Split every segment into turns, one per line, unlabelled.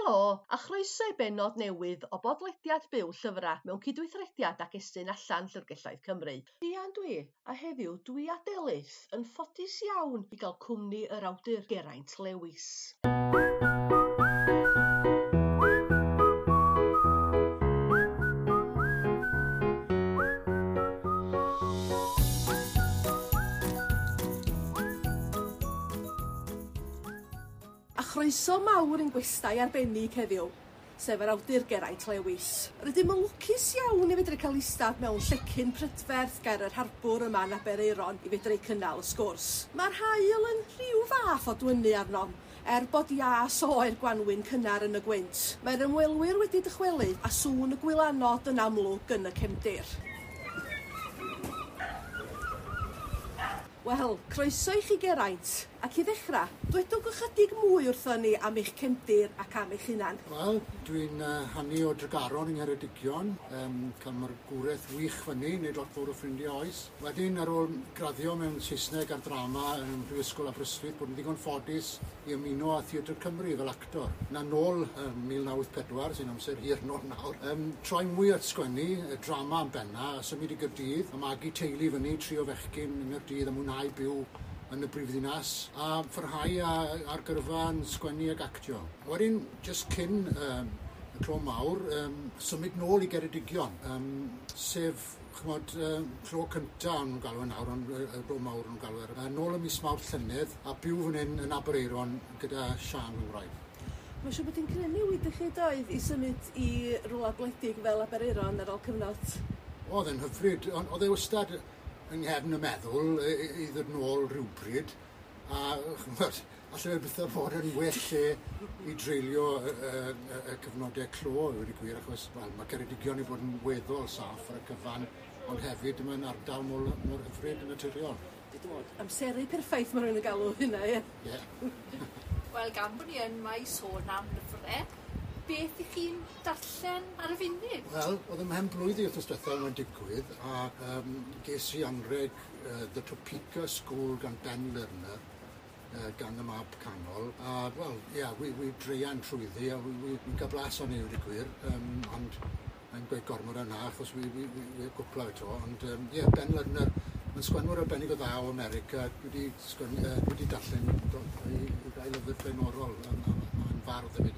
Helo, a chroeso i bennod newydd o bodlediad byw llyfrau mewn cydweithrediad ac estyn allan Llyfrgelloedd Cymru. Dian dwi, a heddiw dwi a Delys yn ffodus iawn i gael cwmni yr awdur Geraint Lewis. Croeso mawr yn gwestai arbennig heddiw, sef yr awdur Geraint Lewis. Rydym yn lwcus iawn i fedru cael istad mewn llecyn prydferth ger yr harbwr yma yn Aberaeron i fedru cynnal y sgwrs. Mae'r haul yn rhyw fath o dwynu arnom, bod ias oer gwanwyn cynnar yn y gwynt. Mae'r ymwelwyr wedi dychwelu a sŵn y gwylanod yn amlwg yn y cefndir. Wel, croeso i chi Geraint, ac i ddechrau, dwedwch ychydig mwy wrthon ni am eich cefndir ac am eich hunan.
Wel, dwi'n hannu o Dregaron yng Ngheredigion, cael mae'r gwraeth wych fyny, nid lot fawr o ffrindiau oes. Wedyn, ar ôl graddio mewn Saesneg ar drama yn Mhrifysgol Aberystwyth, bod yn ddigon ffodus i ymuno â Theatr Cymru fel actor. Na nôl 1994, sy'n amser hir nôl nawr, troi mwy at sgwennu, drama yn benna, a symud i Gaerdydd, a magu teulu fyny, 3 o fechgyn yn Gaerdydd a mwynhau byw yn y brifddinas, a ffyrhau ar gyrfa yn sgwennu ag actio. Wedyn, just cyn y clo mawr, symud nôl i Geredigion, sef, chymod, clo cynta yn galw nawr, y clo mawr yn galw nôl y mis Mawrth llynedd, a byw fan hyn yn Aberaeron gyda Sian yn wraig.
Mae'n siŵr bod yn creu wedi chi doedd i symud i rwla gwledig fel Aberaeron ar ôl cyfnod?
Oedd e'n hyfryd, ond oedd e wastad yng nghefn y meddwl i ddod nôl rhywbryd, a chymod, allai bethau bod yn well lle i dreulio y cyfnodau clo wedi gwir, achos mae Ceredigion i bod yn weddol saff ar y cyfan, ond hefyd mae'n ardal mor hyfryd yn naturiol.
Amseru perffaith mae rhywun yn galw hynna, ie?
Ie.
Wel, gan bod ni yn mai sôn am lyfrau, beth i chi'n darllen ar y funud?
Wel, oedd ym mhen blwyddyn wrth ystwethol mae'n digwydd, a ges i anreg The Topeka School gan Ben Lerner, gan y mab canol. A, wel, ie, wi dreian trwyddi, a wi'n cael blas o'n ei wedi gwir, ond mae'n gweud gormod yna, achos wi gwpla eto. Ond, ie, Ben Lerner, mae'n sgwennwr arbennig o dda o America, wedi darllen i gael lyfr blaenorol, a'n fardd hefyd.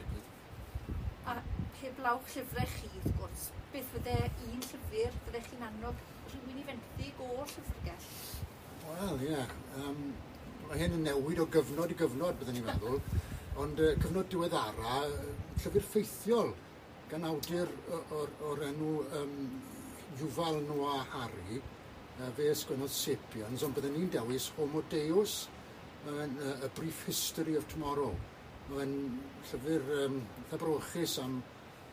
A heblawch llyfrau chi, wrth gwrs, beth fydde un llyfr fyddech chi'n annog rhywun i fenthyg o llyfrgell?
Wel, ie. Mae hyn yn newid o gyfnod i gyfnod, byddwn i'n meddwl. Ond cyfnod diweddara, llyfr ffeithiol gan awdur o'r enw Yuval Noah Harari, fe ysgwennodd Sapiens, ond byddwn ni'n dewis Homo Deus, A Brief History of Tomorrow. Mae'n llyfr eitha brochus am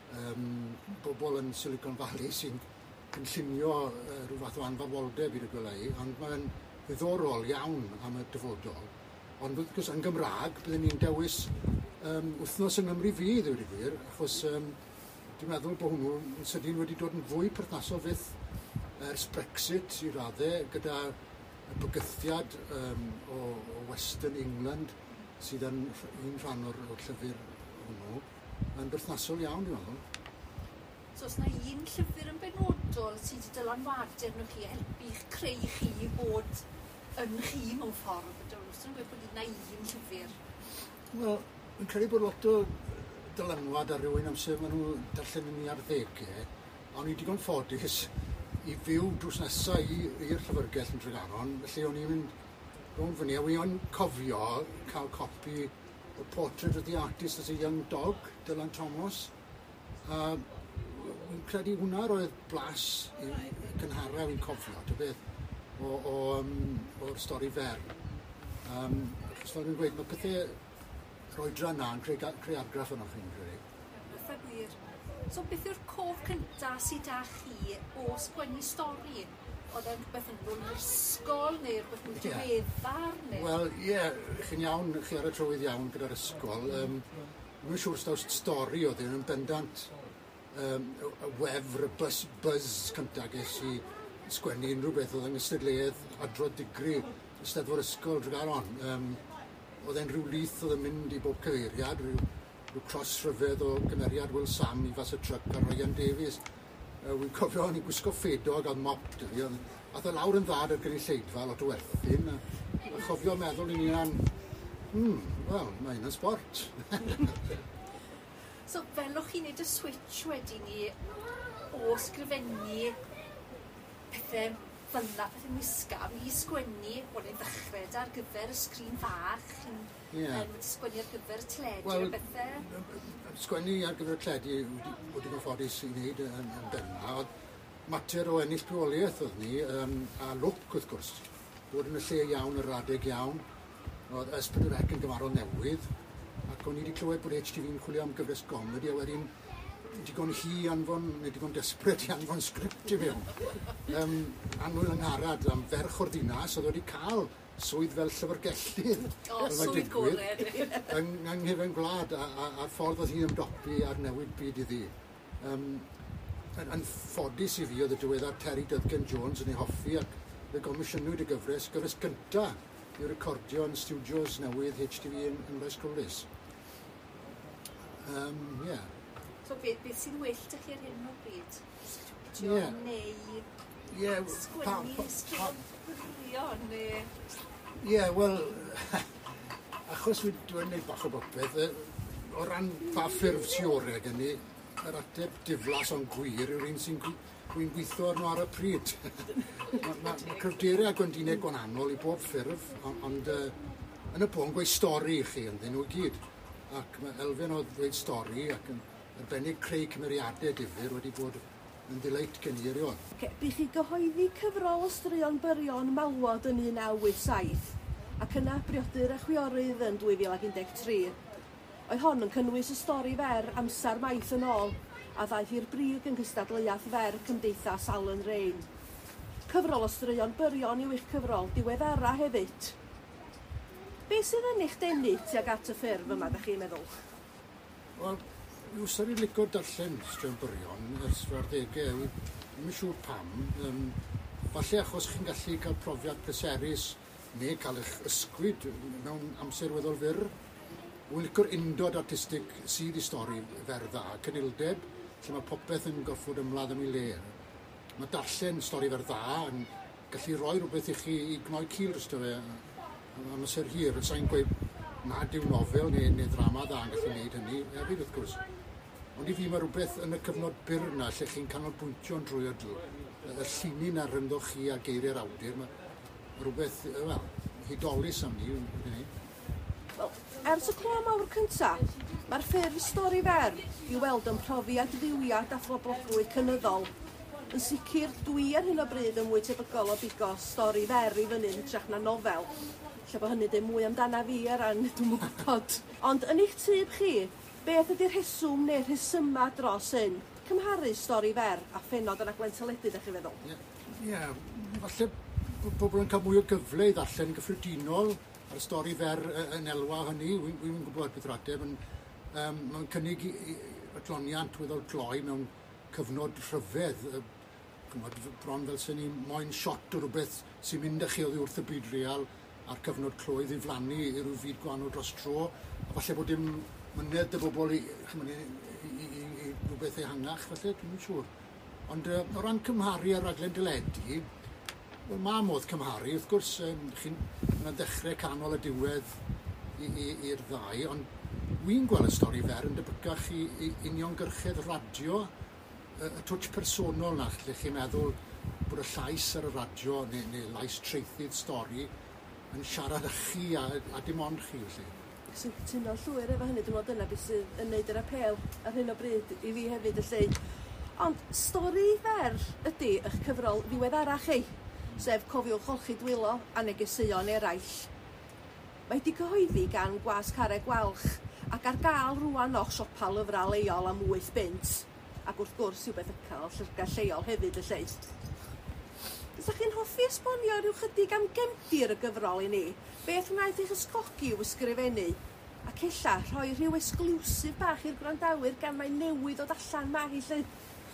bobl yn Silicon Valley sy'n cynllunio rhyw fath o anfawoldeb i'r gweleu, ond mae'n ddiddorol iawn am y dyfodol. Ond wrth gwrs yn Gymraeg, byddwn ni'n dewis wythnos yng Nghymru fydd wedi gwir, achos dwi'n meddwl bod hwnnw yn sydyn wedi dod yn fwy perthnasol fydd ers Brexit i raddau, gyda y bygythiad o Western England, sydd yn un rhan o'r llyfr hwnnw, yn berthnasol iawn, dwi'n meddwl.
So, os yna un llyfr yn benodol sydd wedi dylanwadu arnoch chi, helpu eich creu chi bod yn chi mewn ffordd, os ydyn nhw'n gweud bod yna un llyfr?
Wel, dwi'n credu bod lot o dylanwad ar rywun amser maen nhw darllen yn ei ar ddegau, ond i digon ffodus i fyw drws nesaf i'r llyfrgell yn Tregaron, felly o'n i'n mynd rhwng fyny, a wi o'n cofio cael copi o Portrait of the Artist as a Young Dog, Dylan Thomas. A wi'n credu hwnna roedd blas i gynhara wi'n cofio, dy beth, o'r stori fer. Achos fel dwi'n gweud, mae pethau roedra yna yn creu argraff yna chi'n credu.
Eitha gwir. So beth yw'r cof cyntaf sydd â chi o sgwennu stori? Oedd e'n beth yn ôl ysgol neu rhywbeth yn diweddar?
Wel, ie, chi'n iawn, chi ar y trywydd iawn gyda'r ysgol. Mae'n siŵr staws stori oedd yn bendant y wefr, y buzz cyntaf ges i sgwennu unrhyw beth oedd yn ystadleuedd adrodd digri Eisteddfod ysgol Tregaron. Oedd e'n rhyw lith oedd yn mynd i bob cyfeiriad, rhyw cross rhyfedd o gymeriad Will Sam i fas y tryc a Ryan Davies. Wy'n cofio, o'n i'n gwisgo ffedog a'n mop dy fi. Ath o lawr yn ddad ar gynulleidfa, lot o werthin. A chofio meddwl i ni an, wel, mae hyn yn sport.
So, fel o'ch chi'n neud y switch wedyn ni o sgrifennu pethau fel yna, pethau mwisgaf, i sgwennu, wel, yn ddechrau ar gyfer y sgrin fach, wedi sgwennu ar gyfer y teledu a bethau.
Sgwennu ar gyfer y teledu wedi gyfforddus i wneud yn benna. Mater o ennill rheoliaeth oedd ni, a look wrth gwrs. Bod yn y lle iawn, yr adeg iawn. Oedd S4C yn gyfarol newydd. Ac o'n i wedi clywed bod HTV'n chwilio am gyfres gomedi, a wedyn digon digon desperate i anfon sgript i mewn. Anwyl Angharad am ferch o'r ddinas, oedd wedi cael swydd fel llyfrgellydd.
Swydd gored.
Yng nghyfen gwlad, a'r ffordd oedd hi'n ymdopi ar newid byd iddi. Yn ffodus i fi oedd y diweddar Terry Dudgan Jones yn ei hoffi ac fe gomisiynwyd y gyfres gyntaf i'w recordio yn studios newydd HTV yn Bles Crowlys.
So beth sy'n well â chi ar hyn o bryd? Studio neu sgwennu sgrifennu neu...
Ie, wel, achos dwi'n gwneud bach o bopeth, o ran pa ffurf teoreg yn ni, yr ateb diflas o'n gwir yw'r un sy'n gweithio arno ar y pryd. Mae cryfderau a gwendinau gwananol i bob ffurf, ond yn y pôn gweud stori i chi ynddyn nhw i gyd. Ac mae Elfen o ddweud stori ac yn arbennig creu cymeriadau difyr wedi bod yn ddileit gen i erioed.
Bydd chi gyhoeddi cyfrol o straeon byrion malwod yn 1987 ac yna briodur a chwiorydd yn 2013. Oedd hon yn cynnwys y stori fer amser maith yn ôl a ddaeth i'r brig yn cystadleuaeth fer Cymdeithas Alan Rain. Cyfrol o straeon byrion yw eich cyfrol diweddara hefyd. Be sydd yn eich denu tuag at y ffurf yma, da chi'n meddwl?
Wel, yw sy'n ei licio darllen straeon byrion ers fy ardegau. Ddim yn siŵr pam. Falle achos chi'n gallu cael profiad pleserus neu cael eich ysgwyd mewn amser weddol fyr. Wy'n licio'r undod artistig sydd i stori fer dda, cynildeb, lle mae popeth yn gorfod ymladd am ei le. Mae darllen stori fer dda yn gallu rhoi rhywbeth i chi i gnoi cil dros fe am amser hir. Sa'n gweud nad yw nofel neu ddrama dda yn gallu gwneud hynny, hefyd wrth gwrs. Ond i fi mae rhywbeth yn y cyfnod byr yna lle chi'n canolbwyntio yn drwy y llunin ar rynddoch chi a geiriau'r awdur. Mae rhywbeth, wel, hudolus am ni.
Wel, ers y clo mawr cyntaf, mae'r ffurf stori fer i weld yn profiad ddiwiad a phroblogwydd cynyddol. Yn sicr, dwi ar hyn o bryd yn mwy tebygol o bigo stori fer i fyny'n trach na nofel. Lle bod hynny ddim mwy amdana fi ar ran, dwi'n gwybod. Ond yn eich tyb chi, beth ydy'r rheswm neu'r rhesyma dros hyn? Cymharu stori fer a phenod yn aglen teledu, da chi feddwl?
Ie, falle pobl yn cael mwy o gyfle i ddarllen gyffredinol ar y stori fer yn elwa hynny. Wy'n gwybod beth yr ateb. Mae'n cynnig adloniant weddol gloi mewn cyfnod rhyfedd. Bron fel sy'n ni moyn shot o rhywbeth sy'n mynd â chi oddi wrth y byd real a'r cyfnod clwydd i flannu i ryw fyd gwahanol dros tro. A falle bod dim mynedd y bobl i rhywbeth ehangach, falle, dwi'n siŵr. Ond o ran cymharu ar raglen dyledu, wel, mae modd cymharu. Wrth gwrs, chi'n dechrau canol y diwedd i'r ddau, ond wy'n gweld y stori fer yn debygach i uniongyrchedd radio, y twtch personol na, lle chi'n meddwl bod y llais ar y radio neu lais treithydd stori yn siarad â chi a dim ond chi, felly.
Sy'n cytuno llwyr efo hynny, dwi'n meddwl dyna beth sydd yn neud yr apel ar hyn o bryd i fi hefyd, felly. Ond stori fer ydy eich cyfrol ddiweddara chi, sef Cofiwch Olchi Dwylo a Negeseuon Eraill. Mae wedi cyhoeddi gan Gwasg Carreg Walch ac ar gael rwan o'ch siopa lyfrau leol am 8 punt. Ac wrth gwrs yw beth ycael llyfrgell lleol hefyd y lle. Ydych chi'n hoffi esbonio rhyw chydig am gefndir y gyfrol i ni? Beth wnaeth eich ysgogi i'w ysgrifennu? Ac ella rhoi rhyw esglwsif bach i'r gwrandawyr gan mae newydd o allan ma hi lle?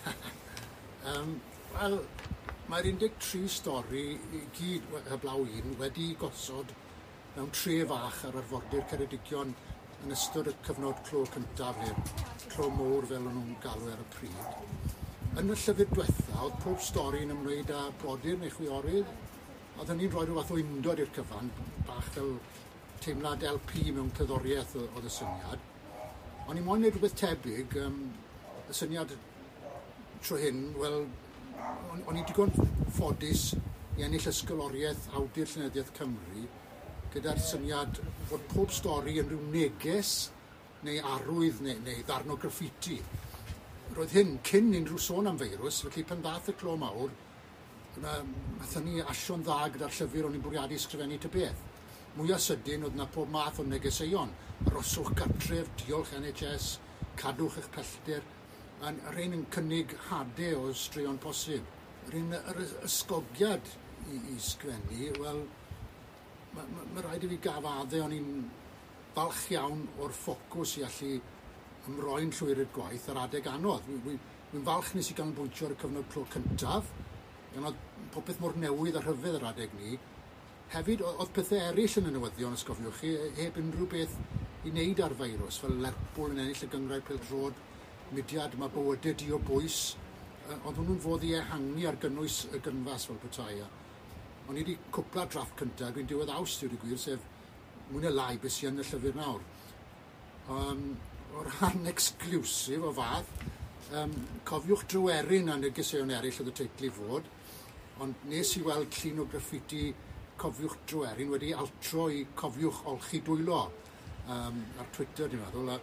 Wel, mae'r 13 stori i gyd heblaw un wedi gosod mewn tre fach ar arfordir Ceredigion yn ystod y cyfnod clo cyntaf, neu'r clo mowr fel o'n nhw'n galw ar y pryd. Yn y llyfr diwetha, oedd pob stori'n ymwneud â brodyr neu chwiorydd. Oedd hynny'n rhoi rhywbeth o undod i'r cyfan, bach fel teimlad LP mewn cyddoriaeth oedd y syniad. Ond i moyn wneud rhywbeth tebyg, y syniad tro hyn, wel, o'n i digon ffodus i ennill ysgoloriaeth Awdur Llenyddiaeth Cymru, gyda'r syniad bod pob stori yn rhyw neges neu arwydd neu ddarn o graffiti. Roedd hyn cyn unrhyw sôn am feirws, felly pan ddath y clo mawr, nathon ni asio'n dda gyda'r llyfr o'n i'n bwriadu ysgrifennu ta beth. Mwyaf sydyn oedd yna pob math o negeseuon. Aroswch gartref, diolch NHS, cadwch eich pellter, a'r ein yn cynnig hadau o straeon posib. Yr ysgogiad i sgwennu, wel, mae rhaid i fi gafaddau, o'n i'n falch iawn o'r ffocws i allu ymroi'n llwyr i'r gwaith ar adeg anodd. Wy'n falch nes i ganolbwyntio ar y cyfnod clo cyntaf, gan oedd popeth mor newydd a rhyfedd ar adeg ni. Hefyd, oedd pethau eraill yn y newyddion, os gofiwch chi, heb unrhyw beth i wneud ar feirws, fel Lerpwl yn ennill y gyngrair pêl-drod, mudiad mae bywydau di o bwys, oedd hwnnw'n fodd i ehangu ar gynnwys y gynfas fel petai. O'n i wedi cwpla drafft cyntaf, dwi'n diwedd Awst, dwi'n gwir, sef mwy na lai beth sy'n y llyfr nawr. O'r rhan exclusif o fath, cofiwch Drywerin a negeseuon eraill oedd y teitl i fod, ond nes i weld llun o graffiti cofiwch Drywerin wedi altro i cofiwch olchi dwylo ar Twitter, dwi'n meddwl,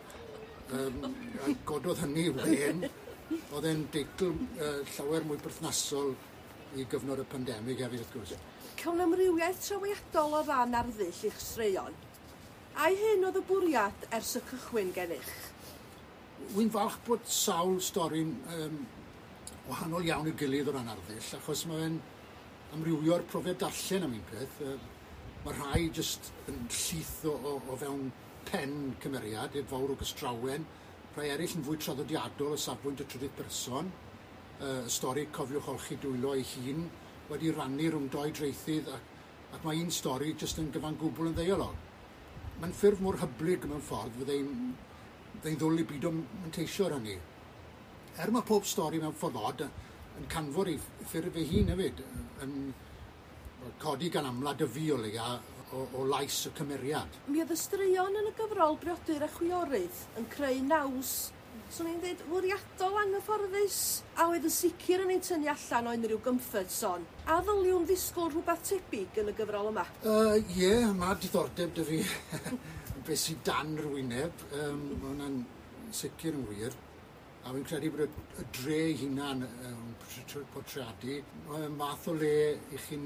a gododd hynny wen, oedd e'n deitl llawer mwy berthnasol i gyfnod y pandemig hefyd wrth gwrs.
Cawn amrywiaeth trawiadol o ran arddull i'ch straeon. Ai hyn oedd y bwriad ers y cychwyn gennych?
Wy'n falch bod sawl stori'n wahanol iawn i'r gilydd o ran arddull, achos mae'n amrywio'r profiad darllen am un peth. Mae rhai jyst yn llith o fewn pen cymeriad, heb fawr o gystrawen. Rhai eraill yn fwy traddodiadol o safbwynt y trydydd person. Y stori cofiwch olchi dwylo ei hun wedi rannu rhwng doi dreithydd ac mae un stori jyst yn gyfan gwbl yn ddeialog. Mae'n ffurf mor hyblyg mewn ffordd fyddai'n ddwl i byd o'n manteisio ar hynny. Mae pob stori mewn ffordd od yn canfod ei ffurf ei hun hefyd, yn codi gan amlad y fi o leia o lais y cymeriad.
Mi oedd y straeon yn y gyfrol Briodyr a Chwiorydd yn creu naws, swn i'n dweud, fwriadol anghyfforddus, a oedd yn sicr yn ei tynnu allan o unrhyw comfort zone. A ddyliwn ddisgwyl rhywbeth tebyg yn y gyfrol yma?
Ie, mae diddordeb dy fi beth sydd dan yr wyneb. Mae hwnna'n sicr yn wir. A fi'n credu bod y dre ei hunan portreadu. Mae'n math o le i chi'n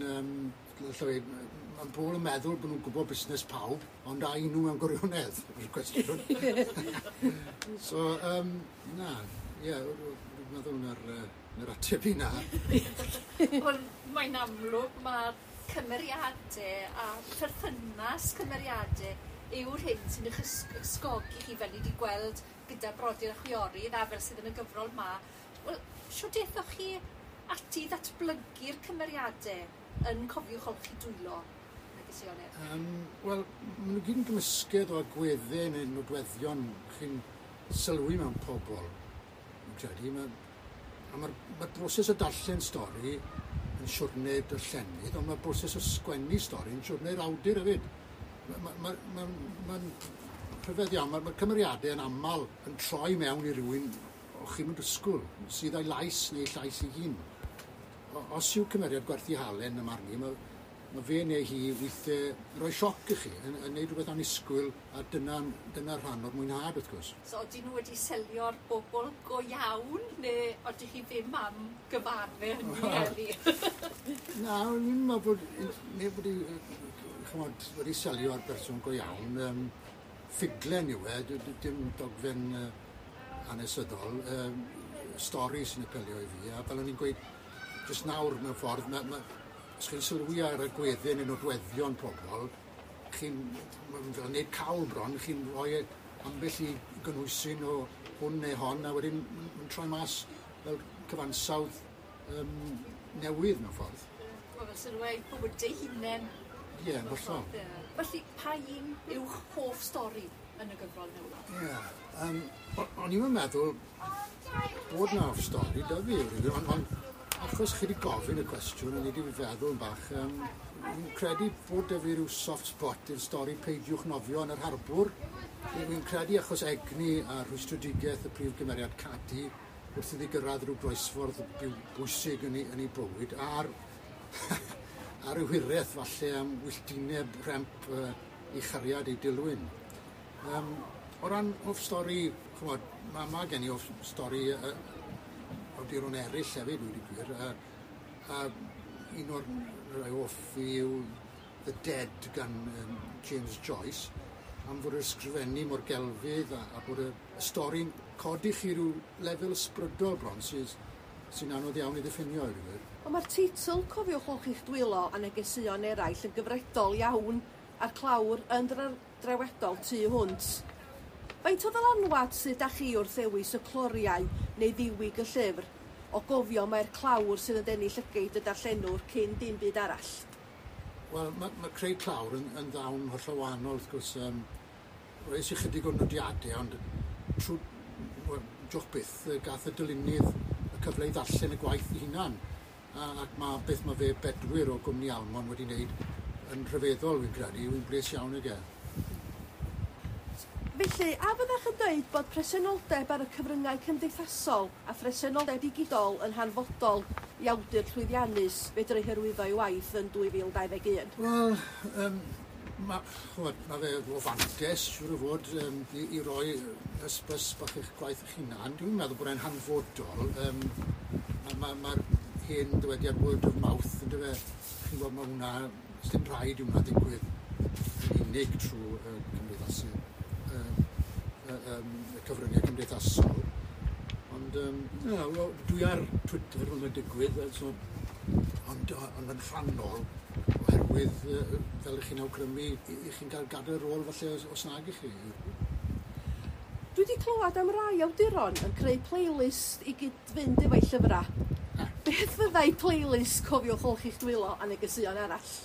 mae pobl yn meddwl bod nhw'n gwybod busnes pawb, ond a un nhw mewn gwirionedd, yw'r cwestiwn. So, dwi'n meddwl na'r ateb i na.
Wel, mae'n amlwg, mae'r cymeriadau a perthynas cymeriadau yw'r hyn sy'n eich ysgogi chi fel ni wedi gweld gyda Briodyr a Chwiorydd a fel sydd yn y gyfrol yma. Wel, siwr dethoch chi ati ddatblygu'r cymeriadau yn cofiwch olchi dwylo?
Wel, maen nhw gyd yn gymysgedd o agweddau neu nodweddion chi'n sylwi mewn pobl. Mae'r broses o darllen stori yn siwrne darllenydd, ond mae'r broses o sgwennu stori yn siwrne'r awdur hefyd. Mae'n rhyfedd iawn, mae'r cymeriadau yn aml yn troi mewn i rywun o chi'n mynd ysgwyl, sydd â'i lais neu llais ei hun. Os yw cymeriad gwerthu halen y marni, mae fe neu hi weithiau rhoi sioc i chi, yn gwneud rhywbeth annisgwyl, a dyna rhan o'r mwynhad wrth gwrs.
So, ydyn nhw wedi selio'r bobl go iawn, neu ydych chi ddim am gyfarfu hynny heddi?
Na, ni'n meddwl bod wedi selio'r berson go iawn. Ffuglen yw dim dogfen hanesyddol, stori sy'n apelio i fi, a fel o'n i'n gweud, jyst nawr mewn ffordd, os chi'n sylwi ar y gweddau neu nodweddion pobl, chi'n gwneud cawl bron, chi'n rhoi ambell i gynhwysyn o hwn neu hon, a wedyn yn troi mas fel cyfansawdd newydd mewn ffordd.
Wel, sy'n rhaid bywydau hunain.
Ie, yn hollol.
Felly, pa un yw'ch hoff stori yn y gyfrol newydd?
Ie. O'n i'n meddwl bod na off stori, da fi, ond achos chi wedi gofyn y cwestiwn, o'n i wedi feddwl yn bach, fi'n credu bod da fi rhyw soft spot i'r stori Peidiwch Nofio yn yr Harbwr. Fi'n credu achos egni a rwystredigaeth y prif gymeriad Cadi wrth iddi gyrraedd rhyw groesffordd bwysig yn ei bywyd, a'r ryw hiraeth falle am wylltineb rhemp i chariad ei dilwyn. O ran off stori, chymod, mae gen i off stori awduron eraill hefyd wedi gwir. Un o'r rai off yw The Dead gan James Joyce, am fod ysgrifennu mor gelfydd a bod y stori'n codi chi rhyw lefel ysbrydol bron sy'n anodd iawn i ddiffinio i gwir.
Ond mae'r teitl Cofiwch Olch i'ch dwylo a negeseuon eraill yn gyfredol iawn a'r clawr yn drewedol tu hwnt. Faint o ddylanwad sydd â chi wrth ddewis y cloriau neu ddiwig y llyfr o gofio mae'r clawr sydd yn denu llygyd y darllenwr cyn dim byd arall?
Wel, mae creu clawr yn ddawn hollol wahanol, wrth gwrs. Roes i chydig o nodiadau, ond trwy joch byth gath y dylunnydd y cyfle i ddarllen y gwaith ei hunan. Ac beth mae fe bedwyr o gwmni Almon wedi wneud yn rhyfeddol, fi'n credu, yw'n bles iawn ag e.
Felly, a fyddech yn dweud bod presenoldeb ar y cyfryngau cymdeithasol a presenoldeb digidol yn hanfodol i awdur llwyddiannus fedru hyrwyddo ei waith yn 2021?
Wel, mae fe o fantes, siwr o fod, i roi ysbys bach eich gwaith eich hunan. Dwi'n meddwl bod e'n hanfodol. Mae'r hen dywediad word of mouth, yn dyfe, chi'n gwybod, mae hwnna, dim rhaid i hwnna digwydd yn unig trwy cymdeithasu. Y cyfryngau cymdeithasol. Ond dwi ar Twitter hwn yn digwydd, ond yn rhannol, oherwydd fel ych chi'n awgrymu, i chi'n cael gadael rôl falle os nag i chi.
Dwi wedi clywed am rai awduron yn creu playlist i gyd-fynd efo'i llyfrau. Beth fyddai playlist Cofiwch Olch i'ch dwylo a negeseuon arall?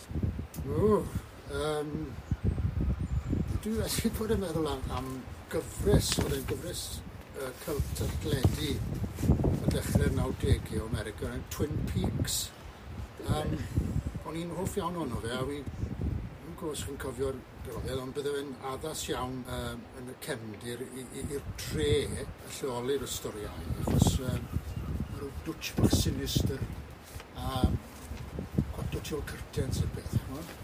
Dwi wedi bod yn meddwl am gyfres, oedd e'n gyfres cult atledi o dechrau'r 90au o America, yn Twin Peaks. O'n i'n hoff iawn ono fe, a fi'n gwrs chi'n cofio'r gyfrol, ond bydde fe'n addas iawn yn y cefndir i'r tre y lleoli'r y storiau, achos mae'r dwtch bach sinister a gwato tu ôl curtains y beth.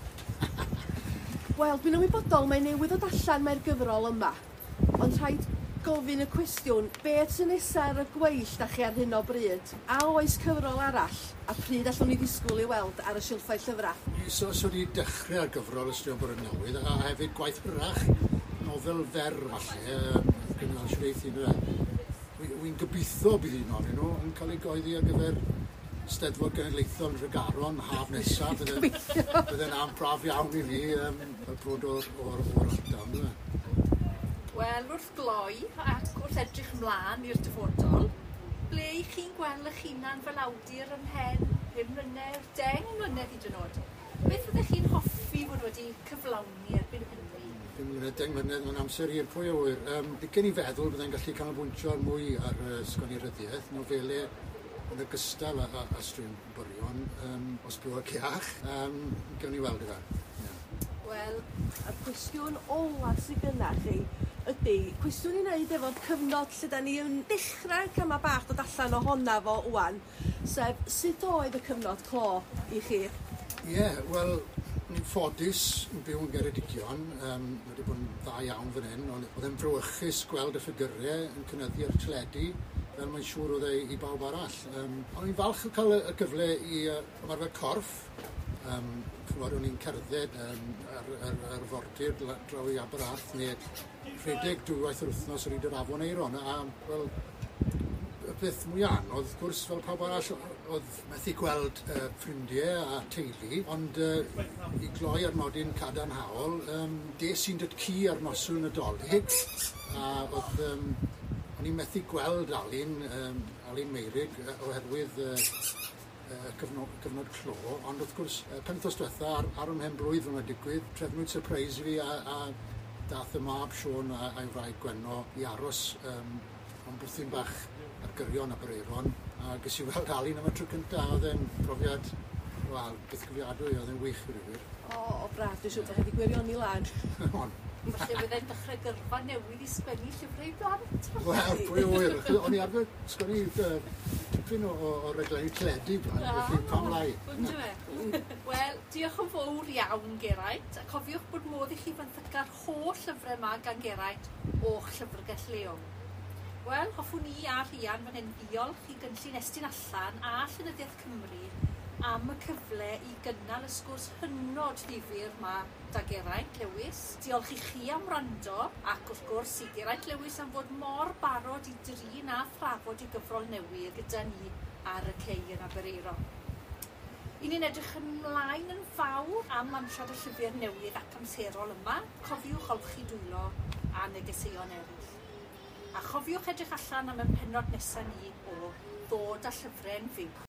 Wel, dwi'n ymwybodol mae newydd o allan mae'r gyfrol yma, ond rhaid gofyn y cwestiwn, beth sy'n nesaf ar y gweill da chi ar hyn o bryd? A oes cyfrol arall? A pryd allwn ni ddisgwyl i weld ar y silffau llyfrau?
So wedi dechrau ar gyfrol Ystrion Bore Newydd, a hefyd gwaith hyrach, nofel fer falle, gynnal siwreithi. Wy'n gobeithio bydd un o'n nhw yn cael ei goeddi ar gyfer Steddfod Genedlaethol yn Tregaron, haf nesaf. Bydde'n am braf iawn i fi y brod o'r ardal.
Wel, wrth gloi ac wrth edrych ymlaen i'r dyfodol, ble i chi'n gweld eich hunan fel awdur ymhen 5 mlynedd, 10 mlynedd hyd yn oed? Beth fyddech chi'n hoffi fod wedi cyflawni erbyn hynny?
5 mlynedd, 10 mlynedd, mae'n amser i'r pwy o wyr. Dicen i feddwl byddai'n gallu canolbwyntio mwy ar sgwennu ryddiaeth, nofelau yn ogystal â Ystrion Byrion, os byw o'r ciach. Gawn ni weld i fe.
Wel, y cwestiwn ola sydd gyda chi ydy, cwestiwn i wneud efo'r cyfnod lle da ni yn dechrau cama bach dod allan o honna fo wan, sef sut oedd y cyfnod clo i chi?
Ie, wel, ni'n ffodus yn byw yn Geredigion, wedi bod yn dda iawn fan hyn, ond oedd e'n frywychus gweld y ffigurau yn cynyddu ar teledu, fel mae'n siŵr oedd ei i bawb arall. Ond ni'n falch cael y gyfle i ymarfer corff. Chymod, o'n i'n cerdded ar fortir draw i Aberarth, neu rhedeg 2 waith yr wythnos ar hyd yr Afon Eiron. Wel, y peth mwy anodd, wrth gwrs, fel pawb arall, oedd methu gweld ffrindiau a teulu, ond i gloi ar nodyn cadarnhaol, des i'n dydcu ar noswyl Nadolig, a oedd o'n i'n methu gweld Alun Meirig oherwydd cyfnod clo, ond wrth gwrs, penwythnos diwetha ar ym mhen blwydd fy'n digwydd, trefnwyd surprise fi a dath y mab Siôn a'i wraig Gwenno i aros ond bwthyn bach ar gyrion Aberaeron, a ges i weld Alun am y tro cyntaf, oedd e'n profiad, wel, beth gyfiadwy, oedd e'n wych i rywun.
O, braf, dwi'n siŵr, da chi wedi gwirioni lan.
Falle byddai'n dechrau gyrfa newydd i sgwennu llyfrau blant.
Wel, pwy wyr. O'n i arfer sgwennu tipyn o reglenni teledu blant, felly pam lai.
Wel, diolch yn fawr iawn, Geraint. A cofiwch bod modd i chi fanthyga'r holl llyfrau yma gan Geraint o'ch llyfrgell leol. Wel, hoffwn ni a Rhian fan hyn ddiolch i gynllun Estyn Allan a Llenyddiaeth Cymru am y cyfle i gynnal y sgwrs hynod ddifyr yma da Geraint Lewis. Diolch i chi am wrando, ac wrth gwrs i Geraint Lewis am fod mor barod i drin a thrafod i gyfrol newydd gyda ni ar y cei yn Aberaeron. I ni'n edrych ymlaen yn fawr am amsiad y llyfr newydd ac amserol yma. Cofiwch olchi dwylo a negeseuon eraill. A chofiwch edrych allan am y pennod nesaf ni o Ddod â Llyfrau'n Fyw.